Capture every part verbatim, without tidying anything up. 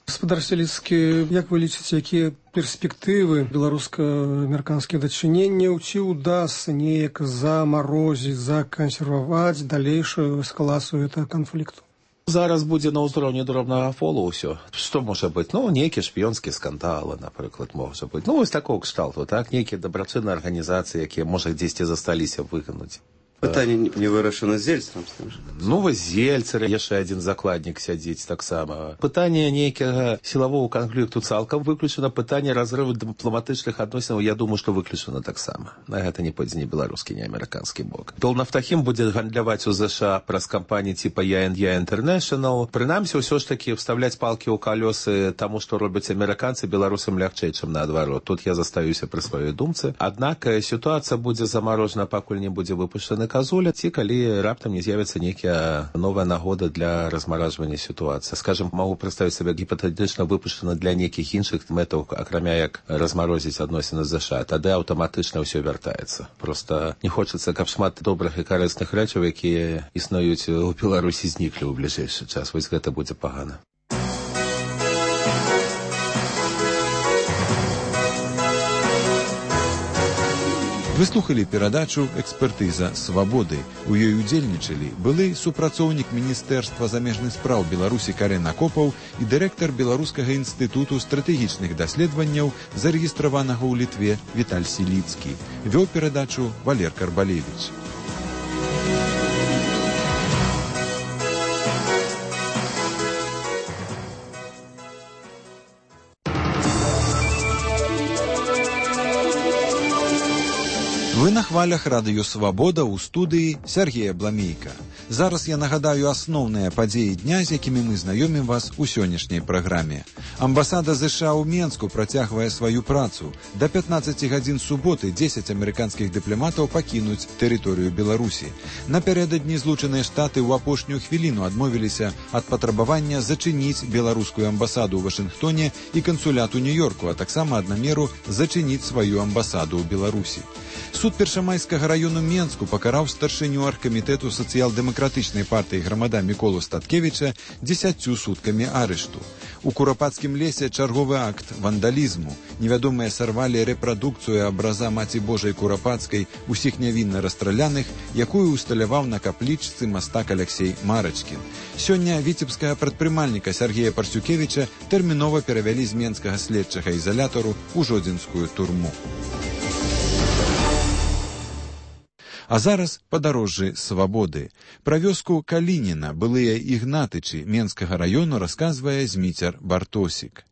Гаспадар Селіцкі, як вы лічыце, якія перспектывы беларуска-амерыканскіх дачыненняў, ці ўдасца неяк замарозіць, закансерваваць далейшую эскалацыю гэтага канфлікту? Зараз будзе на ўзроўні дробнага фолу ўсё. Што можа быць? Ну, нейкія шпіёнскія скандалы, напрыклад, можа быць. Ну, вось такого кшталту, так? Нейкія дабрачынныя арганізацыі, якія, можа, дзесьці засталіся, выкануць. Пытанне не вырашана з Зельцам. Ну, вось Зельцер, яшчэ адзін закладнік сядзіць таксама. Пытанне нейкага сілавого канфлікту цалкам выключана, пытанне разрыву дыпламатычных адносінаў, я думаю, што выключана таксама. На гэта не пойдзе ні беларускі, ні амерыканскі бок. Долнафтахім будзе гандляваць у ЗША праз кампаніі типа Я энд Я International. Прынамсі, ўсё ж такі вставляць палкі ў калёсы таму, што робяць амерыканцы, беларусам лягчэй, чым наадварот. Тут я застаюся пры сваёй думцы. Аднак сітуацыя будзе замарожана, пакуль не будзе выпушчаны казуля, ці калі раптам не з'явіцца нейкая новая нагода для размаражвання сітуацыі. Скажем, магу прадставіць сабе гіпатэтычна выпушчана для нейкіх іншых мэтаў, акрамя як размарозіць адносіны з ЗША. Тады аўтаматычна ўсё вяртаецца. Проста не хочацца, каб шмат добрых і карысных рэчаў, якія існуюць у Беларусі, зніклі ў бліжэйшы час. Вось гэта будзе пагана. Вы слухали перадачу «Экспертыза свабоды». У ёй удзельнічалі былы супрацоўнік Міністэрства замежных спраў Беларусі Карэн Акопаў і дырэктар Беларускага інстытуту стратэгічных даследаванняў, зарэгістраванага ў Літве, Віталь Селіцкі. Вёў перадачу Валер Карбалевіч. Вы на хвалях радыё «Свабода» ў студыі Сергея Бламейка. Зараз я нагадаю асноўныя падзеі дня, з якімі мы знаёмім вас у сённяшняй праграме. Амбасада ЗША ў Менску працягвае сваю працу. Да пятнаццаці гадзін суботы дзесяць амерыканскіх дыпламатаў пакінуць тэрыторыю Беларусі. Напярэдадні Злучаныя Штаты ў апошнюю хвіліну адмовіліся ад патрабавання зачыніць беларускую амбасаду ў Вашынгтоне і кансулят у Нью-Йорку, а таксама ад намеру зачыніць сваю амбасаду ў Беларусі. Суд Першамайскага раёну Менску пакараў старшыню аргкамітэту сацыял-дэмакратычнай партыі грамада Міколу Статкевіча дзесяццю суткамі арышту. У Курапацкім лесе чарговы акт вандалізму. Невядомыя сарвалі рэпрадукцыю абраза Маці Божай Курапацкай, усіх нявінна расстраляных, якую усталяваў на каплічцы мастак Аляксей Марачкін. Сёння віцебскага прадпрымальніка Сергея Парсюкевіча тэрмінова перавялі з менскага следчага ізалятару ў жодзінскую турму. А зараз падарожжы свабоды. Пра вёску Калініна, былыя ігнатычы Менскага раёну, расказвае Зміцер Бартосік.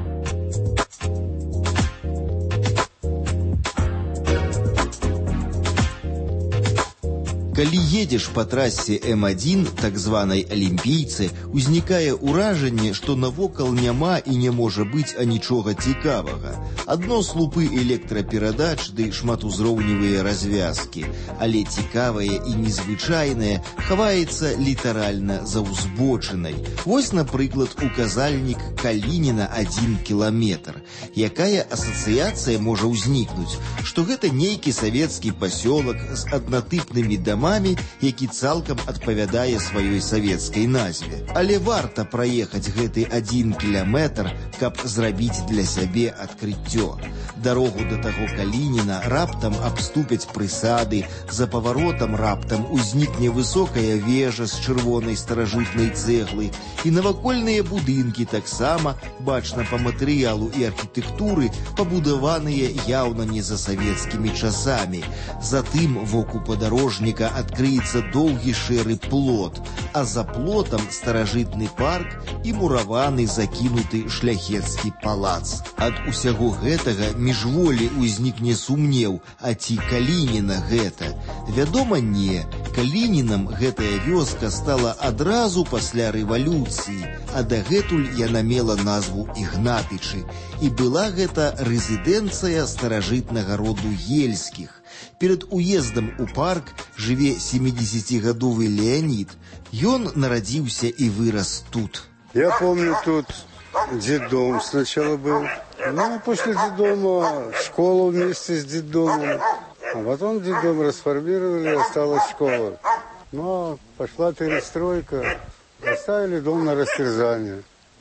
Калі едзеш па трасе эм адзін, так званай алімпійцы, узнікае ўражанне, што навокал няма і не можа быць анічога цікавага. Адно слупы электраперадач ды шматузроўневыя развязкі, але цікавае і незвычайнае хаваецца літаральна за ўзбочынай. Вось, напрыклад, указальнік Калініна адзін кіламетр. Якая асацыяцыя можа ўзнікнуць, што гэта нейкі савецкі пасёлак з аднатыпнымі дамамі, які цалкам адпавядае сваёй савецкай назве. Але варта праехаць гэты адзін кіламетр, каб зрабіць для сябе адкрыццё. Дарогу да таго Калініна раптам абступяць прысады, за паваротам раптам узнікне высокая вежа з чырвонай старажытнай цэглы, і навакольныя будынкі таксама, бачна па матэрыялу і архітэктуры, пабудаваныя яўна не за савецкімі часамі. Затым воку падарожніка адкрыецца доўгі шэры плот, а за плотам старажытны парк і мураваны закінуты шляхецкі палац. Ад усяго гэтага міжволі ўзнікне сумнеў, а ці Калініна гэта? Вядома, не. Калінінам гэтая вёска стала адразу пасля рэвалюцыі, а дагэтуль яна мела назву Ігнатычы. І была гэта рэзідэнцыя старажытнага роду Ельскіх. Перед уездам у парк жыве семидесятигадовый Леонид. Ён нарадзіўся и вырос тут. Я помню, тут детдом сначала был. Ну, а после детдома школа вместе с детдомом. А потом детдом расформировали, осталась школа. Ну, а пошла перестройка. Оставили дом на растерзание.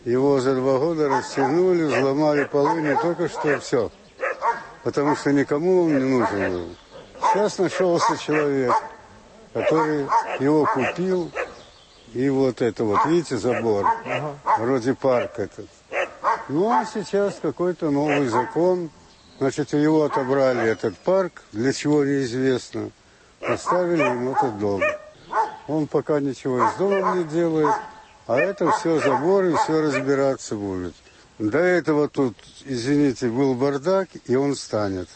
Его за два года растянули, взломали полы, не только что все. Потому что никому он не нужен был. Сейчас нашелся человек, который его купил. И вот это вот, видите, забор, вроде парк этот. Ну, а сейчас какой-то новый закон. Значит, у него отобрали этот парк, для чего неизвестно. Оставили ему этот дом. Он пока ничего с домом не делает, а это все заборы, все разбираться будет. До этого тут, извините, был бардак, и он станет.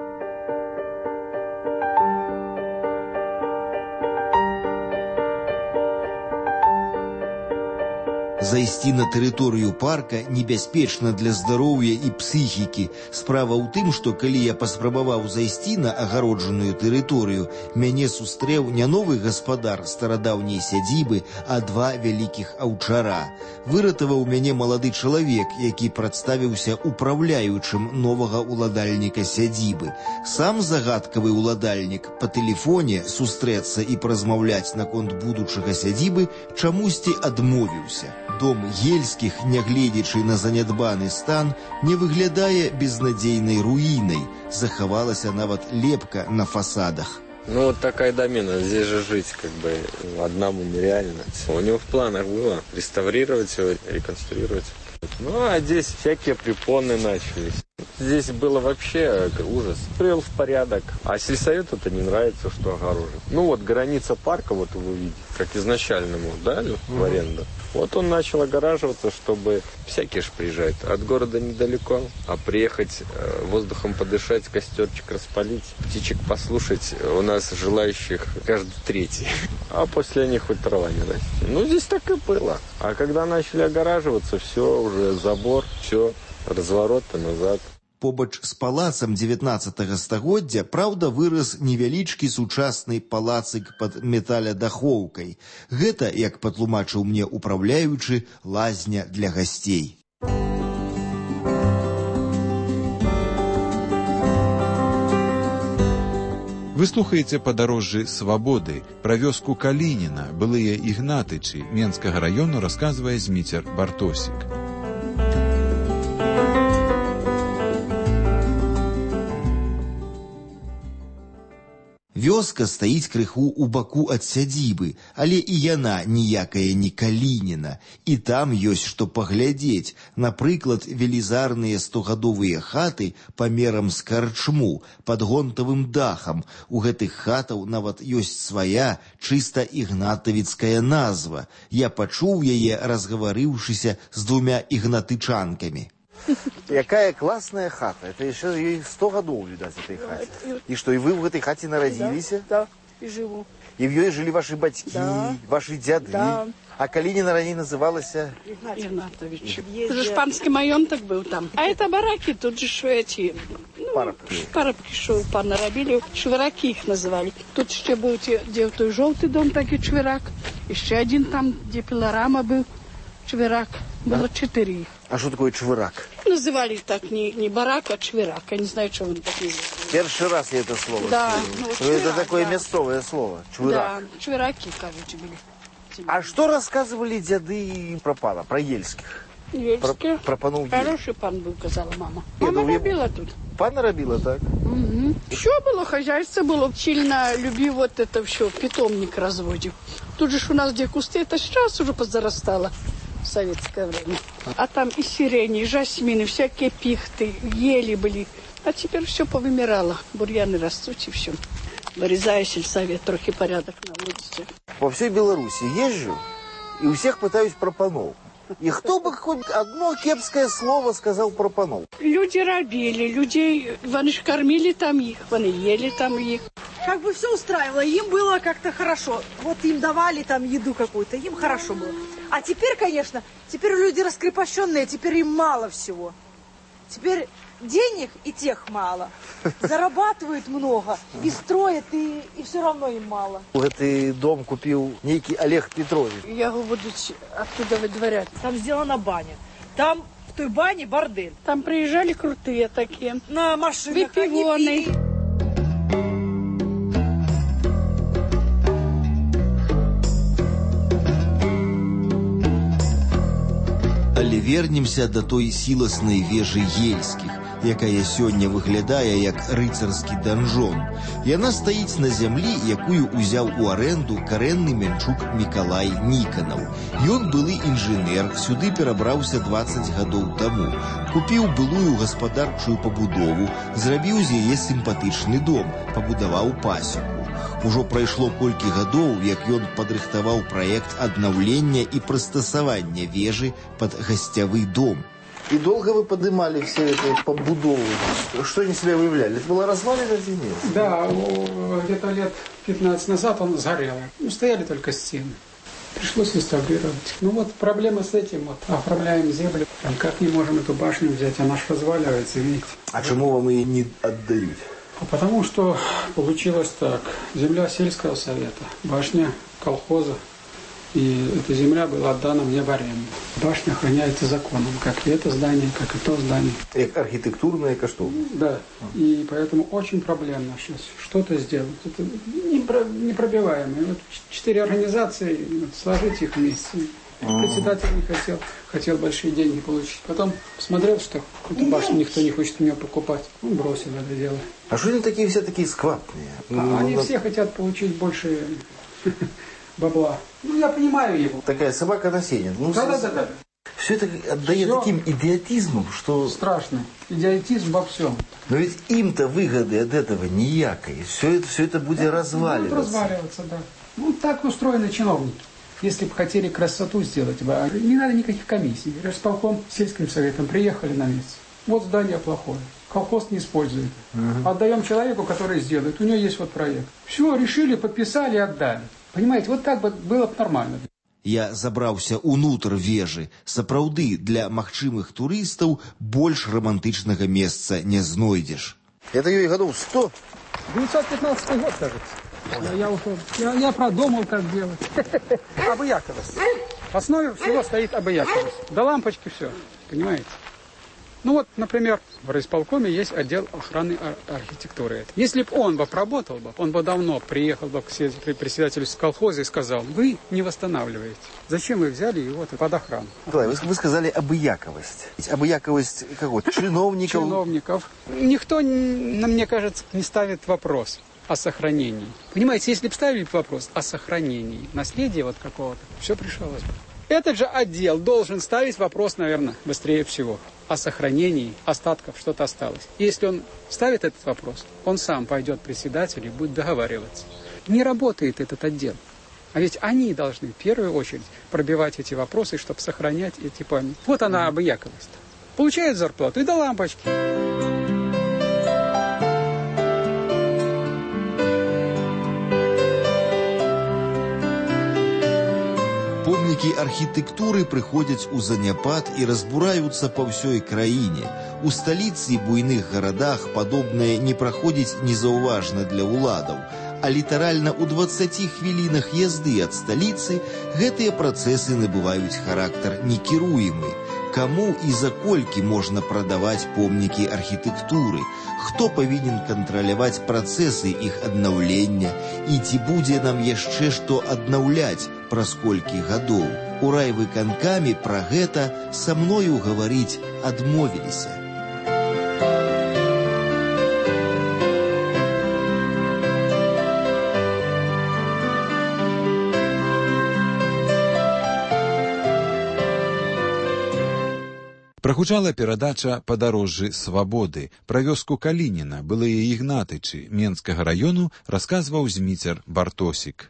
Зайсці на тэрыторыю парка небяспечна для здароўя і псіхікі. Справа ў тым, што калі я паспрабаваў зайсці на агароджаную тэрыторыю, мяне сустрэў не новы гаспадар старадаўняй сядзібы, а два вялікіх аўчара. Выратаваў мяне малады чалавек, які прадставіўся упраўляючым новага ўладальніка сядзібы. Сам загадкавы ўладальнік па тэлефоне сустрэцца і паразмаўляць наконт будучага сядзібы чамусьці адмовіўся. Дом Ельскіх, нягледзячы на занядбаны стан, не выглядае безнадзейнай руінай. Захавалася нават лепка на фасадах. Ну, вот такая домена. Здесь же жить как бы одному нереально. У него в планах было реставрировать его, реконструировать. Ну, а здесь всякие препоны начались. Здесь было вообще ужас. Привел в порядок. А сельсовету это не нравится, что огорожен. Ну, вот граница парка, вот вы видите, как изначально ему дали в аренду. Вот он начал огораживаться, чтобы всякие же приезжают. От города недалеко, а приехать э, воздухом подышать, костерчик распалить, птичек послушать, у нас желающих каждый третий. А после них хоть трава не растет. Ну, здесь так и было. А когда начали огораживаться, все, уже забор, все, развороты назад. Побач з палацам дзевятнаццатага стагоддзя, праўда, вырас невялічкі сучасны палацык пад металядахоўкай. Гэта, як патлумачыў мне управляючы, лазня для гасцей. Вы слухаеце падарожжы свабоды. Пра вёску Калініна, былыя ігнатычы Менскага раёну, расказвае Зміцер Бартосік. Вёска стаіць крыху ў баку ад сядзібы, але і яна ніякая не Калініна. І там ёсць што паглядзець. Напрыклад, велізарныя стогадовыя хаты памерам з карчму, пад гонтавым дахам. У гэтых хатаў нават ёсць свая, чыста ігнатавіцкая назва. Я пачуў яе, разгаварыўшыся з двумя ігнатычанкамі. Какая классная хата. Это еще ей сто годов, видать, этой хате. И что, и вы в этой хате народились? Да, да, и живу. И в ней жили ваши батьки, да, ваши дяды. Да. А Калинина ранее называлась... Игнатович. Это же шпанский маёнток был там. А это бараки, тут же шо эти... Ну, парабки. Парабки, шо понаробили. Швыраки их называли. Тут еще был, где той желтый дом, так и швырак. Еще один там, где пилорама был. Чвырак. Было четыре их. А что такое чвырак? Называли так не, не барак, а чвырак. Я не знаю, что он так называет. Первый раз я это слово да, слышу. Ну, чвырак, это такое да. Местовое слово. Чвырак. Да, чвыраки, кажется, были. А что рассказывали деды про пана, про Ельских? Ельских? Про, про панов Хороший пан был, сказала мама. Нет, Мама ну, робила тут. Пана робила, так? Угу. Все было, хозяйство было. Сильно любил вот это все, питомник разводил. Тут же у нас где кусты, это сейчас уже позарастало. В советское время. А там и сирени, и жасмины, всякие пихты, ели были. А теперь все повымирало. Бурьяны растут и все. Вырезая сельсовет, трохи порядок на улице. По всей Беларуси езжу, и у всех пытаюсь про панов. И кто бы хоть одно кепское слово сказал про панов? Люди робили, людей, они ж кормили там их, они ели там их. Как бы все устраивало, им было как-то хорошо. Вот им давали там еду какую-то, им хорошо было. А теперь, конечно, теперь люди раскрепощенные, теперь им мало всего. Теперь денег и тех мало. Зарабатывают много и строят, и, и все равно им мало. Этот дом купил некий Олег Петрович. Я буду оттуда выдворять. Там сделана баня. Там в той бане бордель. Там приезжали крутые такие. На машинах. Выпивоны. Але вернемся да той сіласнай вежы ельскіх, якая сёння выглядае як рыцарскі данжон. Яна стаіць на зямлі, якую ўзяў у арэнду карэнны мянчук Мікалай Ніканаў. Ён былы інжынер, сюды перабраўся дваццаць гадоў таму. Купіў былую гаспадарчую пабудову, зрабіў з яе сімпатычны дом, пабудаваў пасеку. Ужо прайшло колькі гадоў, як ён падрыхтаваў праект аднаўлення і прыстасавання вежы пад гасцявы дом. И долго вы поднимали все это побудовы? Что они себя выявляли? Это была развалина или нет? Да, где-то лет пятнадцать назад он сгорел. Ну, стояли только стены. Пришлось реставрировать. Ну вот проблема с этим. Вот, оформляем землю. Никак не можем эту башню взять. Она ж разваливается, видите. А чему вам ее не отдают? Потому что получилось так. Земля сельского совета, башня колхоза. И эта земля была отдана мне в аренду. Башня охраняется законом, как и это здание, как и то здание. Архитектурное, как что? Да. И поэтому очень проблемно сейчас что-то сделать. Это непробиваемое. Вот четыре организации, вот, сложить их вместе. Председатель не хотел, хотел большие деньги получить. Потом посмотрел, что эту башню никто не хочет у него покупать. Он бросил это дело. А что они такие все такие сквапные? А они все хотят получить больше бабла. Ну, я понимаю его. Такая собака на сене. Ну, да, да, да, да. Все это отдает все таким идиотизмом, что... Страшно. Идиотизм во всем. Но ведь им-то выгоды от этого ниякой. Все это, все это будет да, разваливаться. Будет разваливаться, да. Ну, так устроены чиновники. Если бы хотели красоту сделать, не надо никаких комиссий. Райисполком, сельским советом приехали на место. Вот здание плохое. Колхоз не использует. Угу. Отдаем человеку, который сделает. У него есть вот проект. Все, решили, подписали, отдали. Понимаете, вот так бы было бы нормально. Я забраўся ўнутр вежы. Сапраўды, для магчымых турыстаў больш романтычнага месца не знойдзеш. Это ей годов сто? девятьсот пятнадцатый год, кажется. Я, я, уже, я, я продумал, как делать. Обыяковость. В основе всего стоит обыяковость. До лампочки все, понимаете? Ну вот, например, в райисполкоме есть отдел охраны архитектуры. Если бы он бы работал бы, он бы давно приехал бы к председателю колхоза и сказал: вы не восстанавливаете. Зачем вы взяли его под охрану? Николай, вы, вы сказали обыяковость. Обыяковость кого? Чиновников? Чиновников. Никто, мне кажется, не ставит вопрос о сохранении. Понимаете, если бы ставили вопрос о сохранении наследия вот какого-то, все решалось бы. Этот же отдел должен ставить вопрос, наверное, быстрее всего. О сохранении остатков, что-то осталось. И если он ставит этот вопрос, он сам пойдет к председателю и будет договариваться. Не работает этот отдел. А ведь они должны в первую очередь пробивать эти вопросы, чтобы сохранять эти памяти. Вот она, обыяковость. Получает зарплату и до лампочки. Помнікі архітэктуры прыходзяць у заняпад і разбураюцца па ўсёй краіне. У сталіцы і буйных гарадах падобнае не праходзіць незаўважна для ўладаў, а літаральна ў дваццаці хвілінах язды ад сталіцы гэтыя працэсы набываюць характар некіруемы. Каму і за колькі можна прадаваць помнікі архітэктуры? Хто павінен кантраляваць працэсы іх аднаўлення? І ці будзе нам яшчэ што аднаўляць праз колькі гадоў? У райвыканкаме пра гэта са мною гаварыць адмовіліся. Прагучала перадача «Падарожжы свабоды». Пра вёску Калініна, былыя Ігнатычы, Менскага раёну, расказваў Зміцер Бартосік.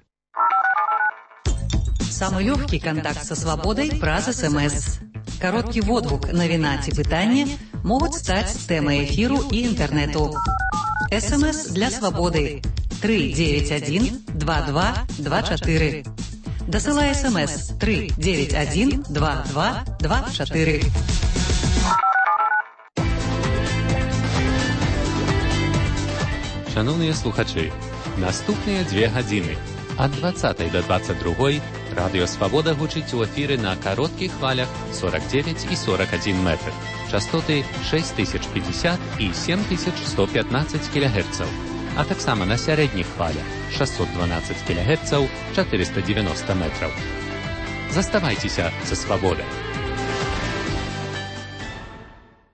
Самый легкий контакт со свободой праз СМС. Короткий водгук, навіна ці пытанне могуць стаць тэмай эфіру і інтэрнэту. СМС для свободы три девять один два два два четыре. Дасылай СМС три девять один два два два четыре. Шановні слухачі, наступні дві години. От двадцятой до двадцать другой Радіо Свобода гучить у ефірі на коротких хвалях сорок девять и сорок один метр. Частоты шесть тысяч пятьдесят и семь тысяч сто пятнадцать килогерцев. А так само на средних хвалях шестьсот двенадцать килогерцев, четыреста девяносто метров. Заставайтеся со Свободой.